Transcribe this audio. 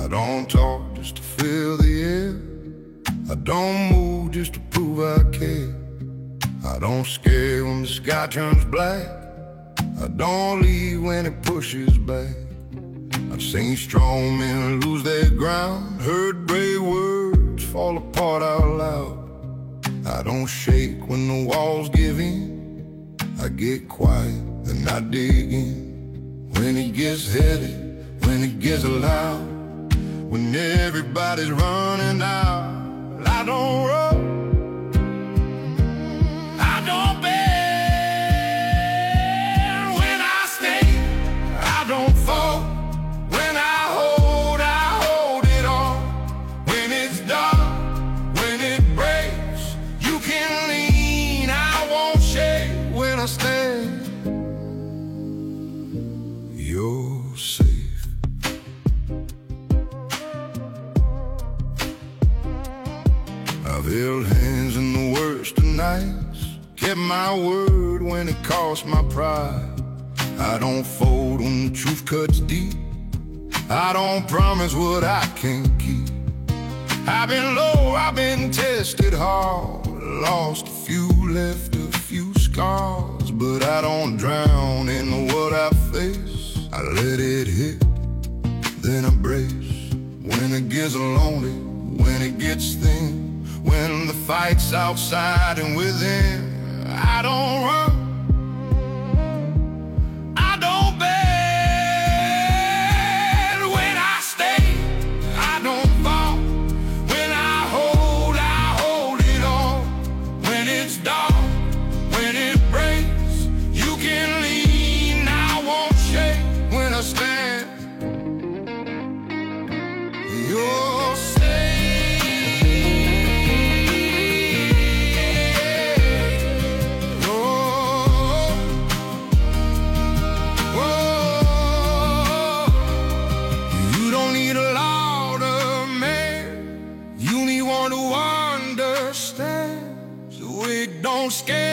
I don't talk just to fill the air. I don't move just to prove I care. I don't scare when the sky turns black. I don't leave when it pushes back. I've seen strong men lose their ground, heard brave words fall apart out loud. I don't shake when the walls give in. I get quiet and I dig in. When it gets heavy, when it gets loud, when everybody's running out, I don't run, I don't bend. When I stay, I don't fall. When I hold it all. When it's dark, when it breaks, you can lean, I won't shake. When I stand, you're safe. I've held hands in the worst of nights, kept my word when it cost my pride. I don't fold when the truth cuts deep. I don't promise what I can't keep. I've been low, I've been tested hard, lost a few, left a few scars. But I don't drown in what I face. I let it hit, then I brace. When it gets lonely, when it gets thin, when the fight's outside and within, I don't run, I don't bend. When I stay, I don't fall. When I hold it all. When it's dark, when it breaks, you can lean, I won't shake. When I stand, you're safe. Don't scare